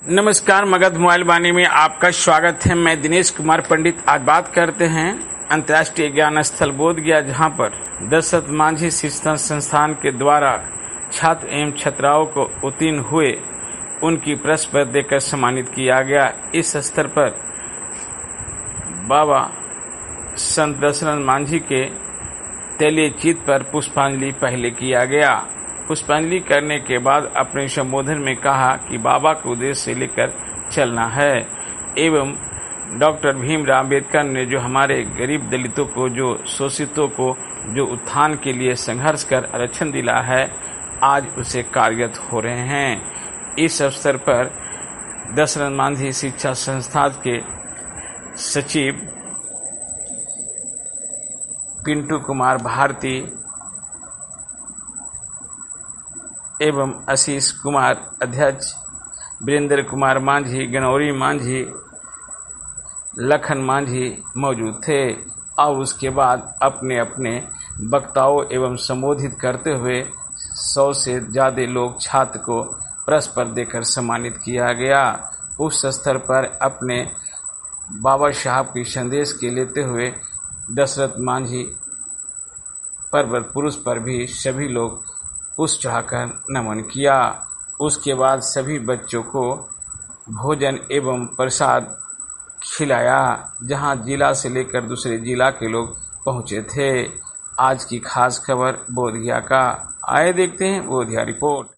नमस्कार, मगध मोबाइल वाणी में आपका स्वागत है। मैं दिनेश कुमार पंडित। आज बात करते हैं अंतर्राष्ट्रीय ज्ञान स्थल बोधगया, जहां पर दशरथ मांझी शिक्षण संस्थान के द्वारा छात्र एवं छात्राओं को उत्तीर्ण हुए उनकी प्रश्न पत्र देकर सम्मानित किया गया। इस स्तर पर बाबा संत दशरथ मांझी के तैलीय चित्र पर पुष्पांजलि पहले किया गया। पुष्पांजलि करने के बाद अपने संबोधन में कहा कि बाबा के उद्देश्य से लेकर चलना है एवं डॉक्टर भीमराव अम्बेडकर ने जो हमारे गरीब दलितों को, जो शोषितों को, जो उत्थान के लिए संघर्ष कर आरक्षण दिला है, आज उसे कार्यरत हो रहे हैं। इस अवसर पर दशरथ मांझी शिक्षा संस्थान के सचिव पिंटू कुमार भारती एवं आशीष कुमार अध्यक्ष, वीरेंद्र कुमार मांझी, गनौरी मांझी, लखन मांझी मौजूद थे। और उसके बाद अपने अपने वक्ताओं एवं संबोधित करते हुए 100 से ज्यादा लोग छात्र को प्रश्न पत्र देकर सम्मानित किया गया। उस स्तर पर अपने बाबा साहब की संदेश के लेते हुए दशरथ मांझी पर्वत पुरुष पर भी सभी लोग पुष्प चढ़ाकर नमन किया। उसके बाद सभी बच्चों को भोजन एवं प्रसाद खिलाया, जहां जिला से लेकर दूसरे जिला के लोग पहुंचे थे। आज की खास खबर बोधगया का। आए देखते हैं बोधगया रिपोर्ट।